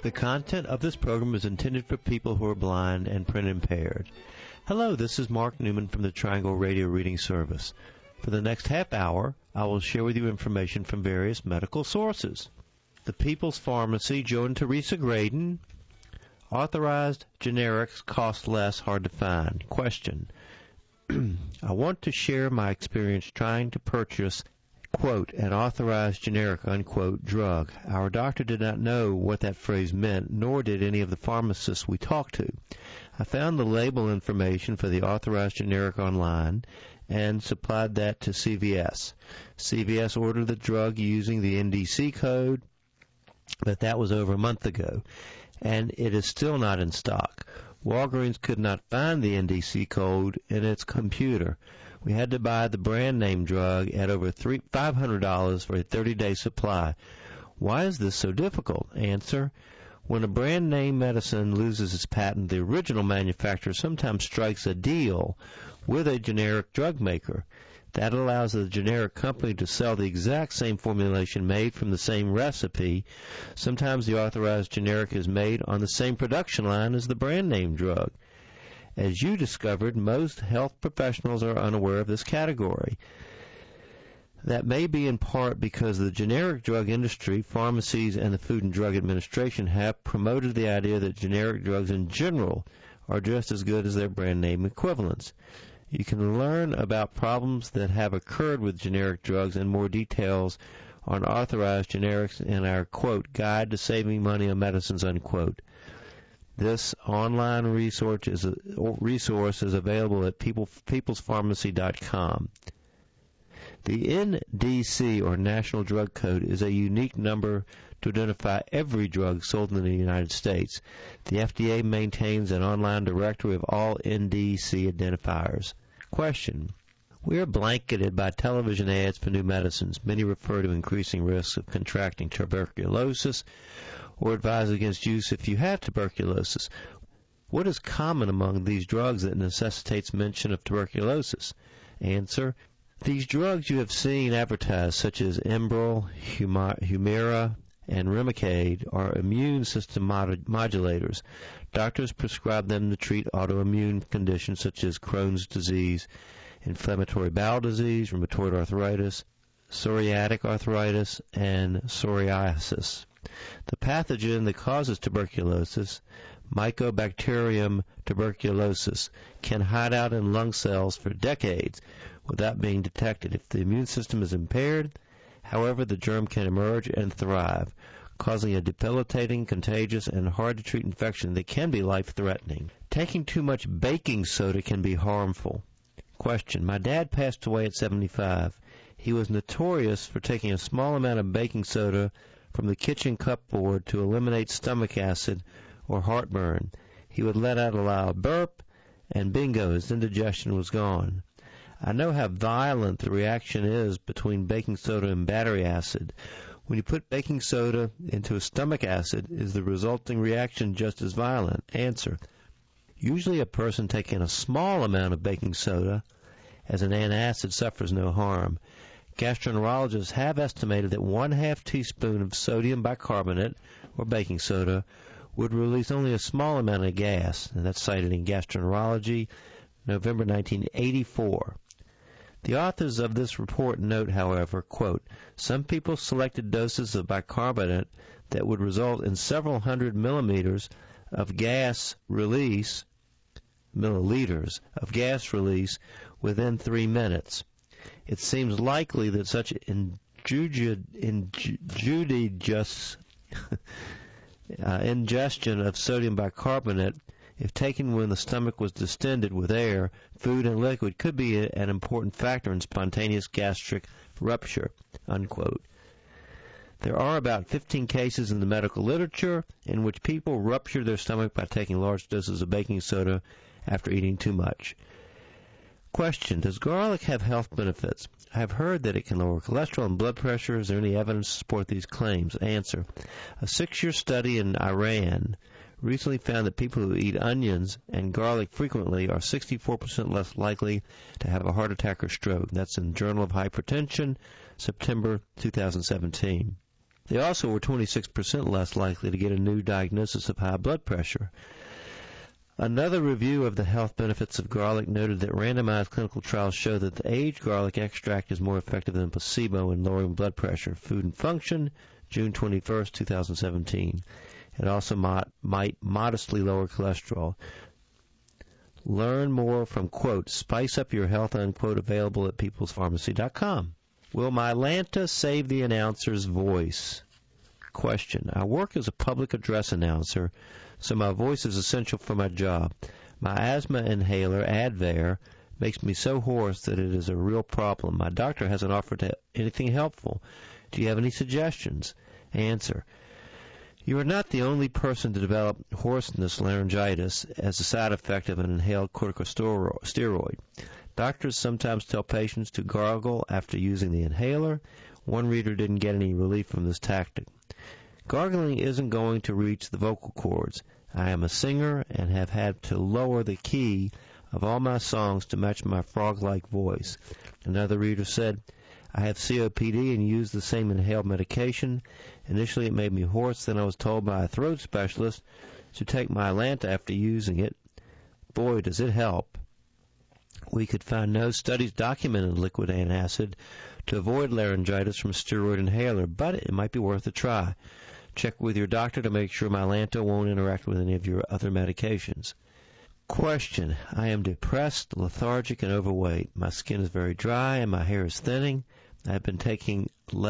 The content of this program is intended for people who are blind and print impaired. Hello, this is Mark Newman from the Triangle Radio Reading Service. For the next half hour, I will share with you information from various medical sources. The People's Pharmacy, Joe and Teresa Graydon. Authorized generics cost less, hard to find. Question. I want to share my experience trying to purchase, quote, an authorized generic, unquote, drug. Our doctor did not know what that phrase meant, nor did any of the pharmacists we talked to. I found the label information for the authorized generic online and supplied that to CVS. CVS ordered the drug using the NDC code, but that was over a month ago, and it is still not in stock. Walgreens could not find the NDC code in its computer. We had to buy the brand name drug at over $500 for a 30-day supply. Why is this so difficult? Answer. When a brand name medicine loses its patent, the original manufacturer sometimes strikes a deal with a generic drug maker. That allows the generic company to sell the exact same formulation made from the same recipe. Sometimes the authorized generic is made on the same production line as the brand name drug. As you discovered, most health professionals are unaware of this category. That may be in part because the generic drug industry, pharmacies, and the Food and Drug Administration have promoted the idea that generic drugs in general are just as good as their brand name equivalents. You can learn about problems that have occurred with generic drugs and more details on authorized generics in our, quote, Guide to Saving Money on Medicines, unquote. This online resource is available at peoplespharmacy.com. The NDC, or National Drug Code, is a unique number to identify every drug sold in the United States. The FDA maintains an online directory of all NDC identifiers. Question. We are blanketed by television ads for new medicines. Many refer to increasing risks of contracting tuberculosis or advise against use if you have tuberculosis. What is common among these drugs that necessitates mention of tuberculosis? Answer. These drugs you have seen advertised, such as Enbrel, Humira, and Remicade, are immune system modulators. Doctors prescribe them to treat autoimmune conditions such as Crohn's disease, inflammatory bowel disease, rheumatoid arthritis, psoriatic arthritis, and psoriasis. The pathogen that causes tuberculosis, Mycobacterium tuberculosis, can hide out in lung cells for decades without being detected. If the immune system is impaired, however, the germ can emerge and thrive, causing a debilitating, contagious, and hard-to-treat infection that can be life-threatening. Taking too much baking soda can be harmful. Question. My dad passed away at 75. He was notorious for taking a small amount of baking soda from the kitchen cupboard to eliminate stomach acid or heartburn. He would let out a loud burp, and bingo, his indigestion was gone. I know how violent the reaction is between baking soda and battery acid. When you put baking soda into a stomach acid, is the resulting reaction just as violent? Answer. Usually a person taking a small amount of baking soda as an antacid suffers no harm. Gastroenterologists have estimated that 1/2 teaspoon of sodium bicarbonate, or baking soda, would release only a small amount of gas, and that's cited in Gastroenterology, November 1984. The authors of this report note, however, quote, some people selected doses of bicarbonate that would result in several hundred milliliters of gas release within 3 minutes. It seems likely that such ingestion of sodium bicarbonate, if taken when the stomach was distended with air, food, and liquid, could be an important factor in spontaneous gastric rupture, unquote. There are about 15 cases in the medical literature in which people rupture their stomach by taking large doses of baking soda after eating too much. Question. Does garlic have health benefits? I have heard that it can lower cholesterol and blood pressure. Is there any evidence to support these claims? Answer. A 6-year study in Iran recently found that people who eat onions and garlic frequently are 64% less likely to have a heart attack or stroke. That's in Journal of Hypertension, September 2017. They also were 26% less likely to get a new diagnosis of high blood pressure. Another review of the health benefits of garlic noted that randomized clinical trials show that the aged garlic extract is more effective than placebo in lowering blood pressure. Food and Function, June 21, 2017. It also might modestly lower cholesterol. Learn more from, quote, Spice Up Your Health, unquote, available at peoplespharmacy.com. Will my Lanta save the announcer's voice? Question. I work as a public address announcer, so my voice is essential for my job. My asthma inhaler, Advair, makes me so hoarse that it is a real problem. My doctor hasn't offered anything helpful. Do you have any suggestions? Answer. You are not the only person to develop hoarseness laryngitis as a side effect of an inhaled corticosteroid. Doctors sometimes tell patients to gargle after using the inhaler. One reader didn't get any relief from this tactic. Gargling isn't going to reach the vocal cords. I am a singer and have had to lower the key of all my songs to match my frog-like voice. Another reader said, I have COPD and use the same inhaled medication. Initially it made me hoarse, then I was told by a throat specialist to take my Lanta after using it. Boy, does it help. We could find no studies documenting liquid antacid to avoid laryngitis from a steroid inhaler, but it might be worth a try. Check with your doctor to make sure my Lanta won't interact with any of your other medications. Question. I am depressed, lethargic, and overweight. My skin is very dry and my hair is thinning. I have been taking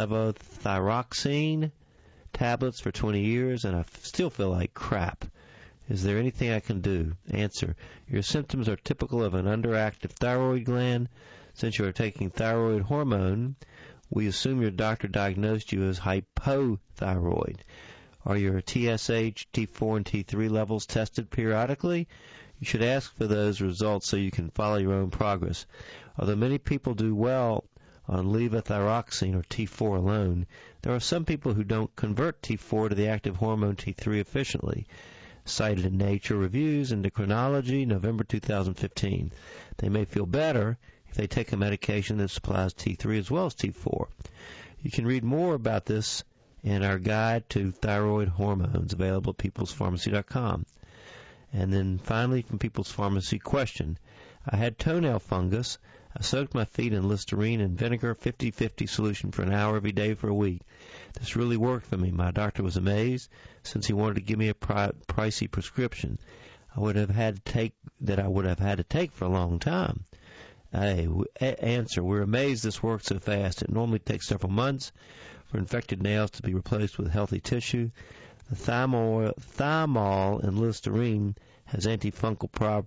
levothyroxine tablets for 20 years and I still feel like crap. Is there anything I can do? Answer. Your symptoms are typical of an underactive thyroid gland. Since you are taking thyroid hormone, we assume your doctor diagnosed you as hypothyroid. Are your TSH, T4, and T3 levels tested periodically? You should ask for those results so you can follow your own progress. Although many people do well on levothyroxine or T4 alone, there are some people who don't convert T4 to the active hormone T3 efficiently. Cited in Nature Reviews, Endocrinology, November 2015. They may feel better if they take a medication that supplies T3 as well as T4. You can read more about this in our guide to thyroid hormones, available at peoplespharmacy.com. And then finally, from People's Pharmacy, question. I had toenail fungus. I soaked my feet in Listerine and vinegar 50-50 solution for an hour every day for a week. This really worked for me. My doctor was amazed since he wanted to give me a pricey prescription I would have had to take for a long time. Answer. We're amazed this works so fast. It normally takes several months for infected nails to be replaced with healthy tissue. The thymol in Listerine has antifungal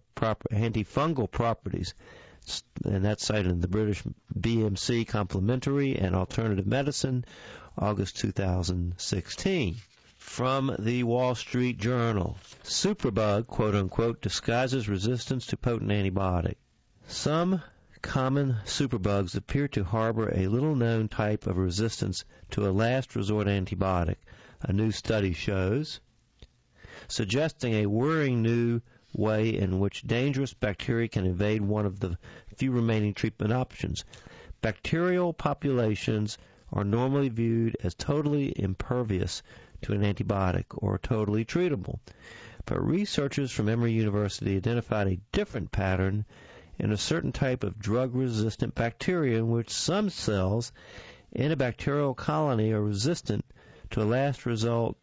properties, and that's cited in the British BMC Complementary and Alternative Medicine, August 2016. From the Wall Street Journal, superbug, quote-unquote, disguises resistance to potent antibiotic. Some common superbugs appear to harbor a little-known type of resistance to a last-resort antibiotic, a new study shows, suggesting a worrying new way in which dangerous bacteria can evade one of the few remaining treatment options. Bacterial populations are normally viewed as totally impervious to an antibiotic or totally treatable. But researchers from Emory University identified a different pattern in a certain type of drug-resistant bacteria in which some cells in a bacterial colony are resistant to a last resort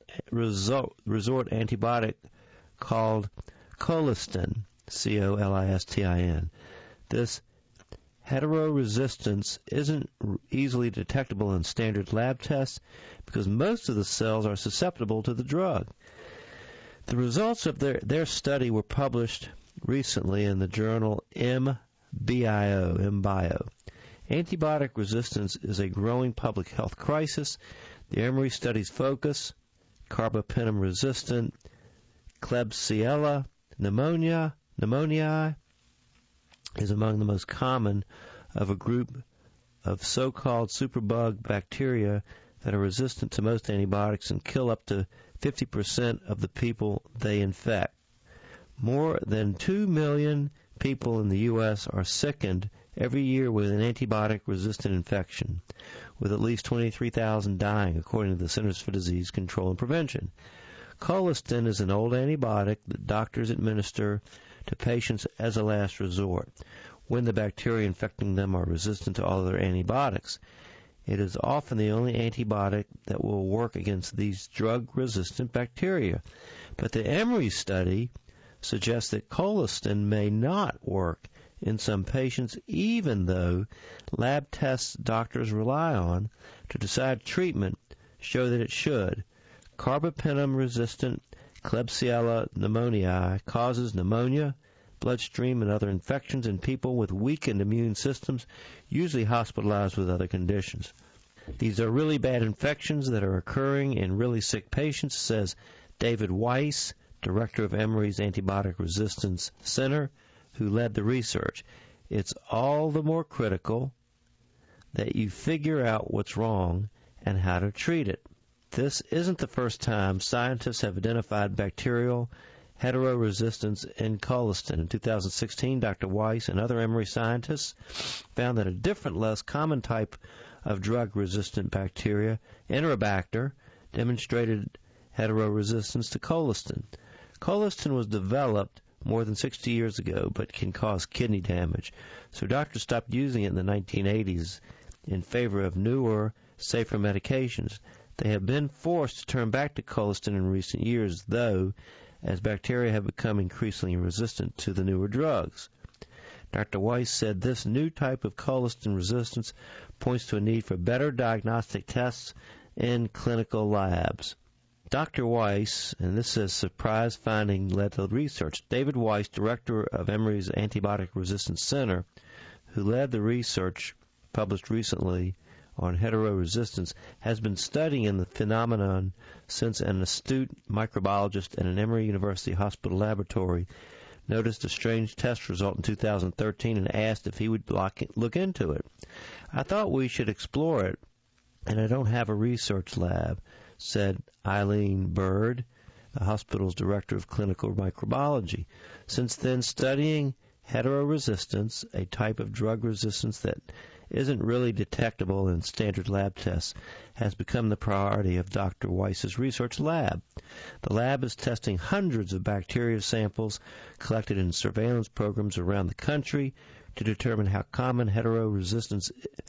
antibiotic called colistin, C-O-L-I-S-T-I-N. This heteroresistance isn't easily detectable in standard lab tests because most of the cells are susceptible to the drug. The results of their study were published recently in the journal MBio. Antibiotic resistance is a growing public health crisis. The Emory study's focus, carbapenem-resistant Klebsiella pneumoniae, is among the most common of a group of so-called superbug bacteria that are resistant to most antibiotics and kill up to 50% of the people they infect. More than 2 million people in the U.S. are sickened every year with an antibiotic-resistant infection, with at least 23,000 dying, according to the Centers for Disease Control and Prevention. Colistin is an old antibiotic that doctors administer to patients as a last resort when the bacteria infecting them are resistant to all other antibiotics. It is often the only antibiotic that will work against these drug-resistant bacteria. But the Emory study suggests that colistin may not work in some patients, even though lab tests doctors rely on to decide treatment show that it should. Carbapenem-resistant Klebsiella pneumoniae causes pneumonia, bloodstream, and other infections in people with weakened immune systems, usually hospitalized with other conditions. These are really bad infections that are occurring in really sick patients, says David Weiss, director of Emory's Antibiotic Resistance Center, who led the research. It's all the more critical that you figure out what's wrong and how to treat it. This isn't the first time scientists have identified bacterial heteroresistance in colistin. In 2016, Dr. Weiss and other Emory scientists found that a different, less common type of drug-resistant bacteria, Enterobacter, demonstrated heteroresistance to colistin. Colistin was developed more than 60 years ago, but can cause kidney damage. So doctors stopped using it in the 1980s in favor of newer, safer medications. They have been forced to turn back to colistin in recent years, though, as bacteria have become increasingly resistant to the newer drugs. Dr. Weiss said this new type of colistin resistance points to a need for better diagnostic tests in clinical labs. Dr. Weiss, and this is a surprise finding led to research, David Weiss, director of Emory's Antibiotic Resistance Center, who led the research published recently on heteroresistance, has been studying the phenomenon since an astute microbiologist in an Emory University hospital laboratory noticed a strange test result in 2013 and asked if he would look into it. I thought we should explore it, and I don't have a research lab, said Eileen Bird, the hospital's director of clinical microbiology. Since then, studying heteroresistance, a type of drug resistance that isn't really detectable in standard lab tests, has become the priority of Dr. Weiss's research lab. The lab is testing hundreds of bacteria samples collected in surveillance programs around the country to determine how common heteroresistance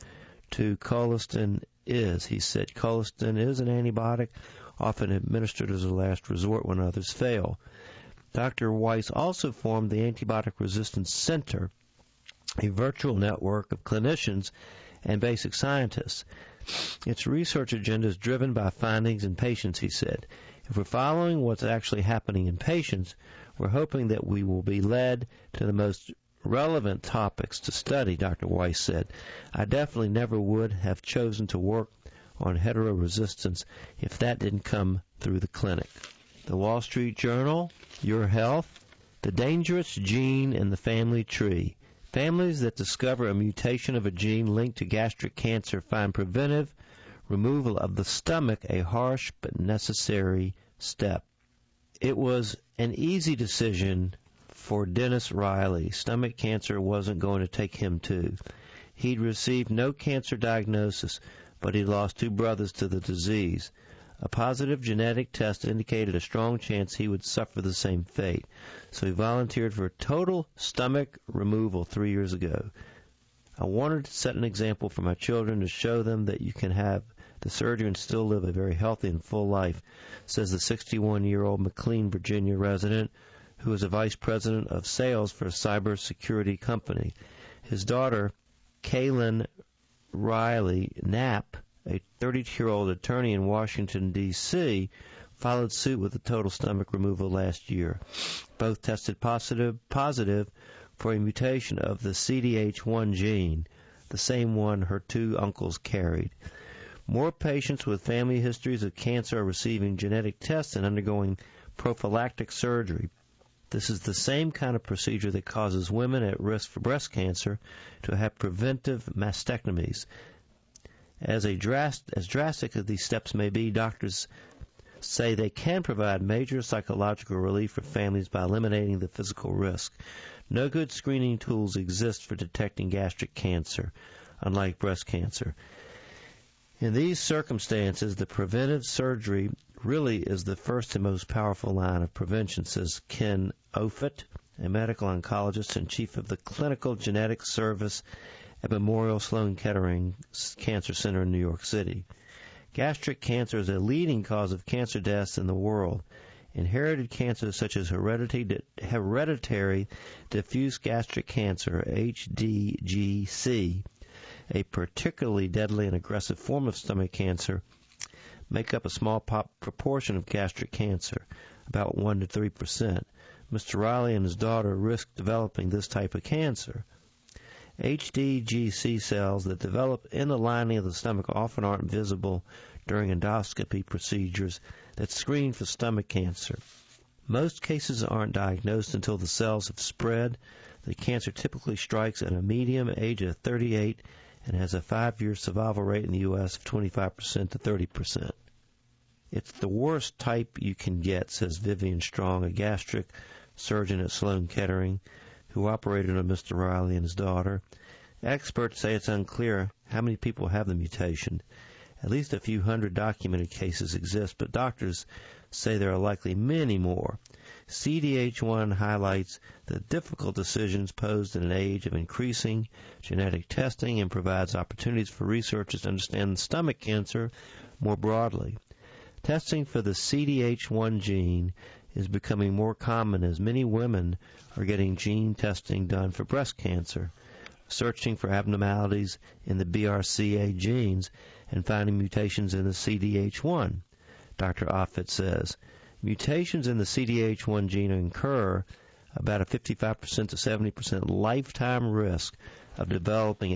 to colistin is. He said colistin is an antibiotic, often administered as a last resort when others fail. Dr. Weiss also formed the Antibiotic Resistance Center, a virtual network of clinicians and basic scientists. Its research agenda is driven by findings in patients, he said. If we're following what's actually happening in patients, we're hoping that we will be led to the most relevant topics to study, Dr. Weiss said. I definitely never would have chosen to work on heteroresistance if that didn't come through the clinic. The Wall Street Journal, Your Health, the dangerous gene in the family tree. Families that discover a mutation of a gene linked to gastric cancer find preventive removal of the stomach a harsh but necessary step. It was an easy decision for Dennis Riley. Stomach cancer wasn't going to take him too. He'd received no cancer diagnosis, but he lost two brothers to the disease. A positive genetic test indicated a strong chance he would suffer the same fate, so he volunteered for total stomach removal 3 years ago. I wanted to set an example for my children to show them that you can have the surgery and still live a very healthy and full life, says the 61-year-old McLean, Virginia resident who is a vice president of sales for a cybersecurity company. His daughter, Kaylin Riley Knapp, a 32-year-old attorney in Washington, D.C., followed suit with a total stomach removal last year. Both tested positive for a mutation of the CDH1 gene, the same one her two uncles carried. More patients with family histories of cancer are receiving genetic tests and undergoing prophylactic surgery. This is the same kind of procedure that causes women at risk for breast cancer to have preventive mastectomies. As drastic as these steps may be, doctors say they can provide major psychological relief for families by eliminating the physical risk. No good screening tools exist for detecting gastric cancer, unlike breast cancer. In these circumstances, the preventive surgery really is the first and most powerful line of prevention, says Ken Offutt, a medical oncologist and chief of the Clinical Genetics Service at Memorial Sloan Kettering Cancer Center in New York City. Gastric cancer is a leading cause of cancer deaths in the world. Inherited cancers such as hereditary diffuse gastric cancer, HDGC, a particularly deadly and aggressive form of stomach cancer, make up a small proportion of gastric cancer, about 1 to 3%. Mr. Riley and his daughter risk developing this type of cancer. HDGC cells that develop in the lining of the stomach often aren't visible during endoscopy procedures that screen for stomach cancer. Most cases aren't diagnosed until the cells have spread. The cancer typically strikes at a medium age of 38 and has a 5-year survival rate in the U.S. of 25% to 30%. It's the worst type you can get, says Vivian Strong, a gastric surgeon at Sloan Kettering, who operated on Mr. Riley and his daughter. Experts say it's unclear how many people have the mutation. At least a few hundred documented cases exist, but doctors say there are likely many more. CDH1 highlights the difficult decisions posed in an age of increasing genetic testing and provides opportunities for researchers to understand stomach cancer more broadly. Testing for the CDH1 gene is becoming more common as many women are getting gene testing done for breast cancer, searching for abnormalities in the BRCA genes and finding mutations in the CDH1. Dr. Offutt says, mutations in the CDH1 gene incur about a 55% to 70% lifetime risk of developing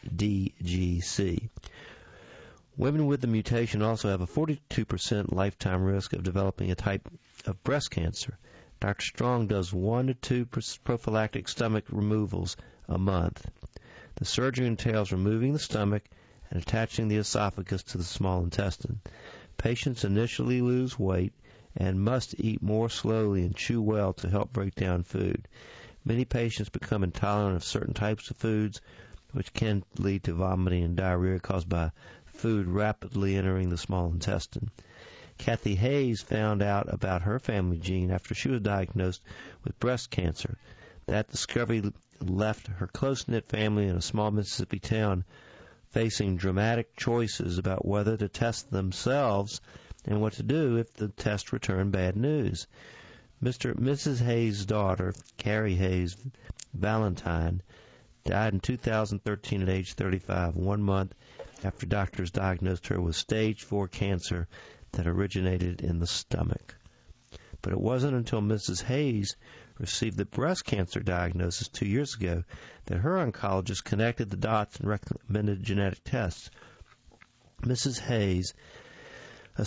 HDGC. Women with the mutation also have a 42% lifetime risk of developing a type of breast cancer. Dr. Strong does 1 to 2 prophylactic stomach removals a month. The surgery entails removing the stomach and attaching the esophagus to the small intestine. Patients initially lose weight and must eat more slowly and chew well to help break down food. Many patients become intolerant of certain types of foods, which can lead to vomiting and diarrhea caused by food rapidly entering the small intestine. Kathy Hayes found out about her family gene after she was diagnosed with breast cancer. That discovery left her close-knit family in a small Mississippi town facing dramatic choices about whether to test themselves and what to do if the test returned bad news. Mrs. Hayes' daughter, Carrie Hayes Valentine, died in 2013 at age 35, 1 month after doctors diagnosed her with stage 4 cancer that originated in the stomach. But it wasn't until Mrs. Hayes received the breast cancer diagnosis 2 years ago that her oncologist connected the dots and recommended genetic tests. Mrs. Hayes, a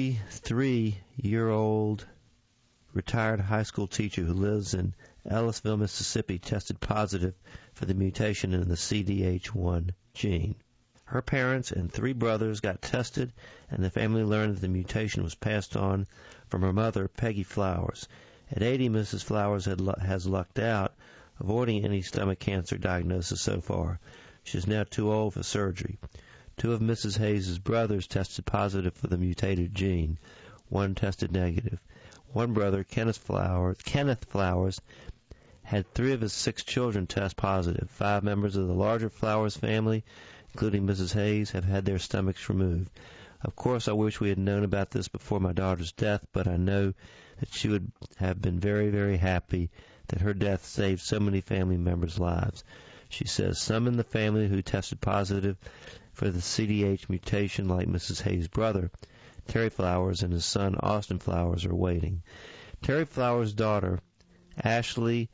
63-year-old retired high school teacher who lives in Ellisville, Mississippi, tested positive for the mutation in the CDH1 gene. Her parents and 3 brothers got tested, and the family learned that the mutation was passed on from her mother, Peggy Flowers. At 80, Mrs. Flowers has lucked out, avoiding any stomach cancer diagnosis so far. She is now too old for surgery. 2 of Mrs. Hayes' brothers tested positive for the mutated gene. 1 tested negative. One brother, Kenneth Flowers, had 3 of his 6 children test positive. 5 members of the larger Flowers family, including Mrs. Hayes, have had their stomachs removed. Of course, I wish we had known about this before my daughter's death, but I know that she would have been very, very happy that her death saved so many family members' lives. She says some in the family who tested positive for the CDH mutation, like Mrs. Hayes' brother, Terry Flowers, and his son, Austin Flowers, are waiting. Terry Flowers' daughter, Ashley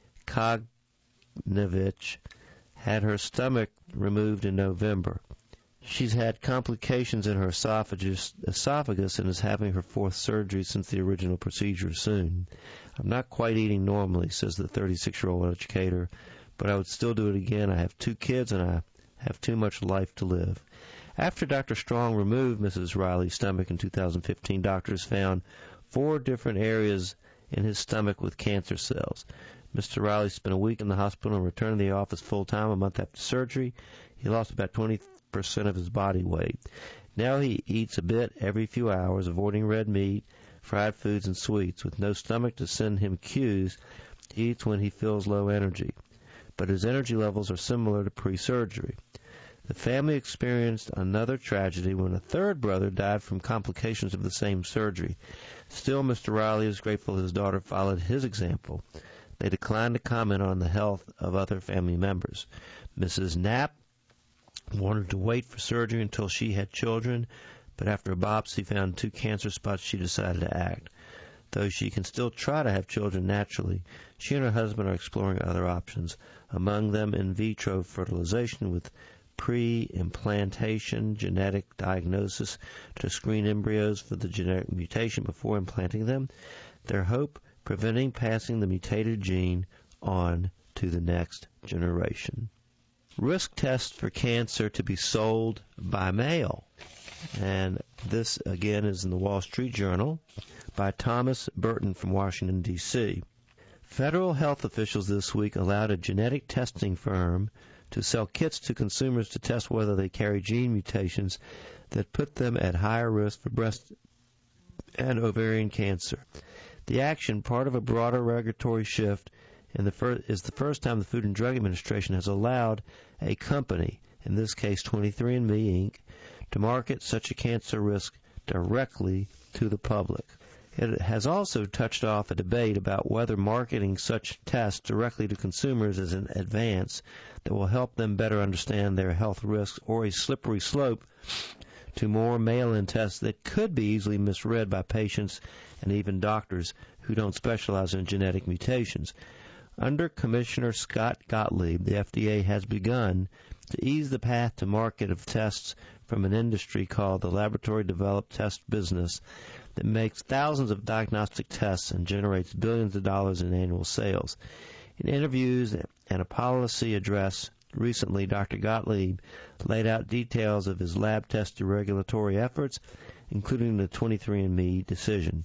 Kognovich, had her stomach removed in November. She's had complications in her esophagus and is having her 4th surgery since the original procedure soon. I'm not quite eating normally, says the 36-year-old educator, but I would still do it again. I have 2 kids and I have too much life to live. After Dr. Strong removed Mrs. Riley's stomach in 2015, doctors found 4 different areas in his stomach with cancer cells. Mr. Riley spent a week in the hospital and returned to the office full-time a month after surgery. He lost about 20% of his body weight. Now he eats a bit every few hours, avoiding red meat, fried foods, and sweets. With no stomach to send him cues, he eats when he feels low energy. But his energy levels are similar to pre-surgery. The family experienced another tragedy when a third brother died from complications of the same surgery. Still, Mr. Riley is grateful his daughter followed his example. They declined to comment on the health of other family members. Mrs. Knapp wanted to wait for surgery until she had children, but after a biopsy found 2 cancer spots, she decided to act. Though she can still try to have children naturally, she and her husband are exploring other options, among them in vitro fertilization with pre-implantation genetic diagnosis to screen embryos for the genetic mutation before implanting them. Their hope, preventing passing the mutated gene on to the next generation. Risk tests for cancer to be sold by mail. And this, again, is in the Wall Street Journal by Thomas Burton from Washington, D.C. Federal health officials this week allowed a genetic testing firm to sell kits to consumers to test whether they carry gene mutations that put them at higher risk for breast and ovarian cancer. The action, part of a broader regulatory shift, is the first time the Food and Drug Administration has allowed a company, in this case 23andMe, Inc., to market such a cancer risk directly to the public. It has also touched off a debate about whether marketing such tests directly to consumers is an advance that will help them better understand their health risks, or a slippery slope to more mail-in tests that could be easily misread by patients and even doctors who don't specialize in genetic mutations. Under Commissioner Scott Gottlieb, the FDA has begun to ease the path to market of tests from an industry called the laboratory-developed test business that makes thousands of diagnostic tests and generates billions of dollars in annual sales. In interviews and a policy address recently, Dr. Gottlieb laid out details of his lab-tested regulatory efforts, including the 23andMe decision.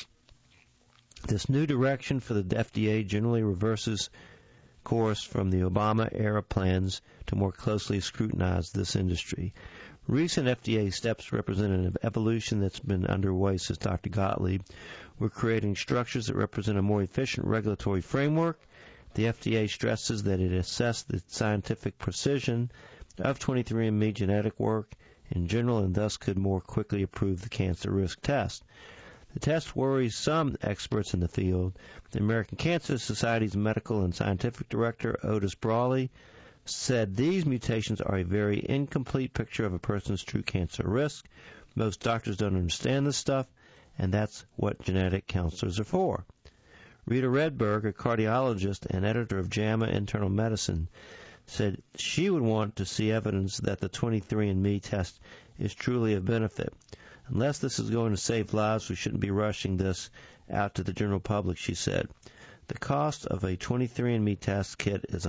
This new direction for the FDA generally reverses course from the Obama-era plans to more closely scrutinize this industry. Recent FDA steps represent an evolution that's been underway, says Dr. Gottlieb. We're creating structures that represent a more efficient regulatory framework. The FDA stresses that it assessed the scientific precision of 23andMe genetic work in general and thus could more quickly approve the cancer risk test. The test worries some experts in the field. The American Cancer Society's medical and scientific director, Otis Brawley, said these mutations are a very incomplete picture of a person's true cancer risk. Most doctors don't understand this stuff, and that's what genetic counselors are for. Rita Redberg, a cardiologist and editor of JAMA Internal Medicine, said she would want to see evidence that the 23andMe test is truly of benefit. Unless this is going to save lives, we shouldn't be rushing this out to the general public, she said. The cost of a 23andMe test kit is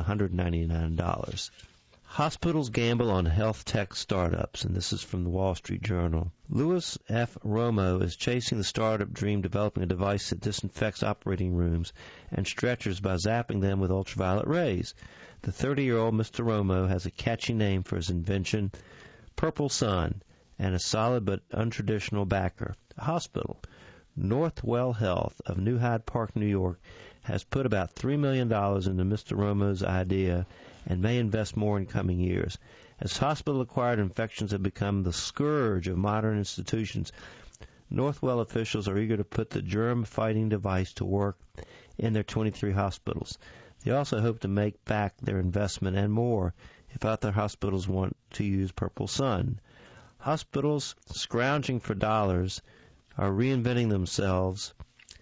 $199. Hospitals gamble on health tech startups, and this is from the Wall Street Journal. Louis F. Romo is chasing the startup dream, developing a device that disinfects operating rooms and stretchers by zapping them with ultraviolet rays. The 30-year-old Mr. Romo has a catchy name for his invention, Purple Sun, and a solid but untraditional backer, a hospital. Northwell Health of New Hyde Park, New York, has put about $3 million into Mr. Romo's idea and may invest more in coming years. As hospital-acquired infections have become the scourge of modern institutions, Northwell officials are eager to put the germ-fighting device to work in their 23 hospitals. They also hope to make back their investment and more if other hospitals want to use Purple Sun. Hospitals scrounging for dollars are reinventing themselves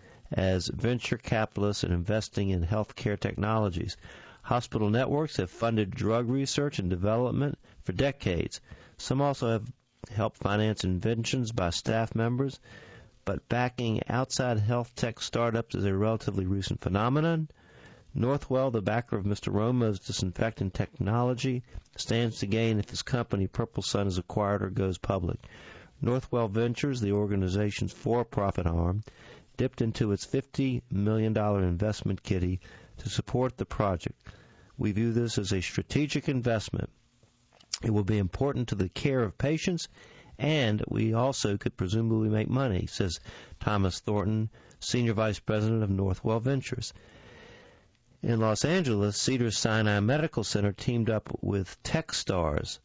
as venture capitalists and investing in healthcare technologies. Hospital networks have funded drug research and development for decades. Some also have helped finance inventions by staff members, but backing outside health tech startups is a relatively recent phenomenon. Northwell, the backer of Mr. Romo's disinfectant technology, stands to gain if his company, Purple Sun, is acquired or goes public. Northwell Ventures, the organization's for-profit arm, dipped into its $50 million investment kitty to support the project. We view this as a strategic investment. It will be important to the care of patients, and we also could presumably make money, says Thomas Thornton, Senior Vice President of Northwell Ventures. In Los Angeles, Cedars-Sinai Medical Center teamed up with Techstars,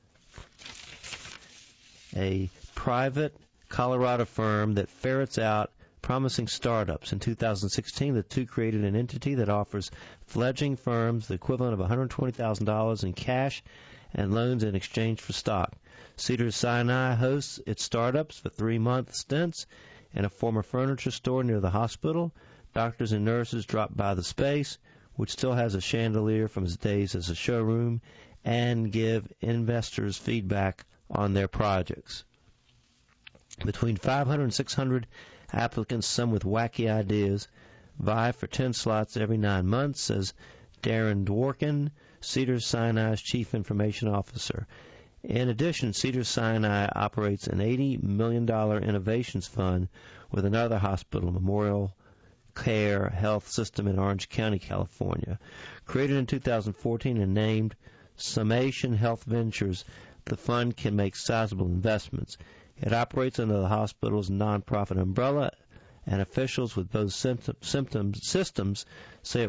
a private Colorado firm that ferrets out promising startups. In 2016, the two created an entity that offers fledgling firms the equivalent of $120,000 in cash and loans in exchange for stock. Cedars-Sinai hosts its startups for 3-month stints in a former furniture store near the hospital. Doctors and nurses drop by the space, which still has a chandelier from its days as a showroom, and give investors feedback on their projects. Between 500 and 600 applicants, some with wacky ideas, vie for 10 slots every 9 months, says Darren Dworkin, Cedars-Sinai's Chief Information Officer. In addition, Cedars-Sinai operates an $80 million innovations fund with another hospital, Memorial Care Health System in Orange County, California. Created in 2014 and named Summation Health Ventures, the fund can make sizable investments. It operates under the hospital's nonprofit umbrella, and officials with both systems say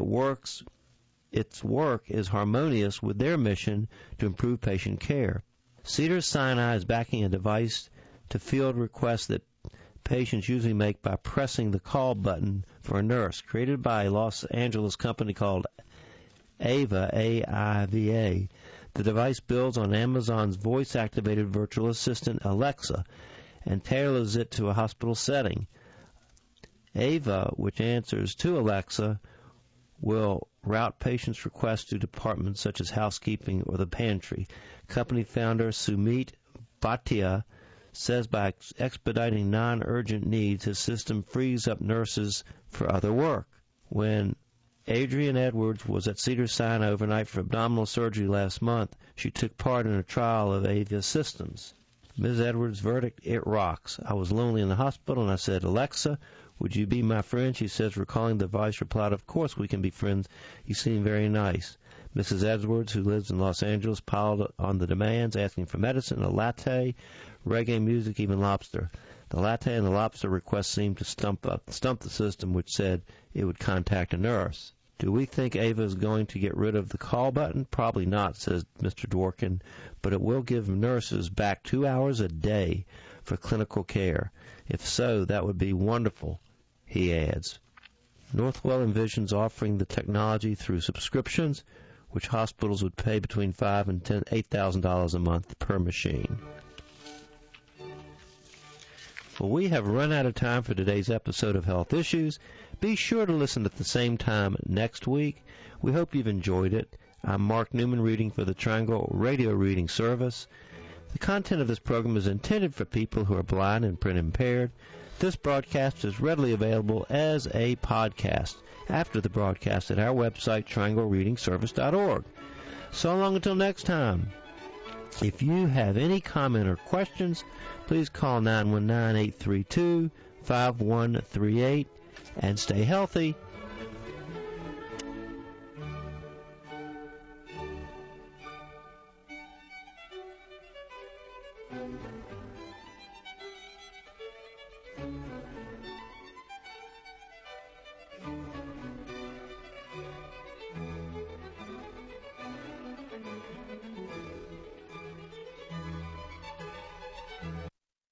its work is harmonious with their mission to improve patient care. Cedars-Sinai is backing a device to field requests that patients usually make by pressing the call button for a nurse. Created by a Los Angeles company called AIVA, A-I-V-A, the device builds on Amazon's voice-activated virtual assistant, Alexa, and tailors it to a hospital setting. AIVA, which answers to Alexa, will route patients' requests to departments such as housekeeping or the pantry. Company founder Sumit Bhatia says by expediting non-urgent needs, his system frees up nurses for other work. When Adrienne Edwards was at Cedars-Sinai overnight for abdominal surgery last month, she took part in a trial of AIVA systems. Ms. Edwards' verdict, "It rocks. I was lonely in the hospital and I said, Alexa, would you be my friend?" She says, recalling the device replied, "Of course we can be friends. You seem very nice." Mrs. Edwards, who lives in Los Angeles, piled on the demands, asking for medicine, a latte, reggae music, even lobster. The latte and the lobster requests seemed to stump the system, which said it would contact a nurse. Do we think AIVA is going to get rid of the call button? Probably not, says Mr. Dworkin, but it will give nurses back 2 hours a day for clinical care. If so, that would be wonderful, he adds. Northwell envisions offering the technology through subscriptions, which hospitals would pay between $5,000 and $8,000 a month per machine. Well, we have run out of time for today's episode of Health Issues. Be sure to listen at the same time next week. We hope you've enjoyed it. I'm Mark Newman reading for the Triangle Radio Reading Service. The content of this program is intended for people who are blind and print impaired. This broadcast is readily available as a podcast after the broadcast at our website, trianglereadingservice.org. So long until next time. If you have any comment or questions, please call 919-832-5138 and stay healthy.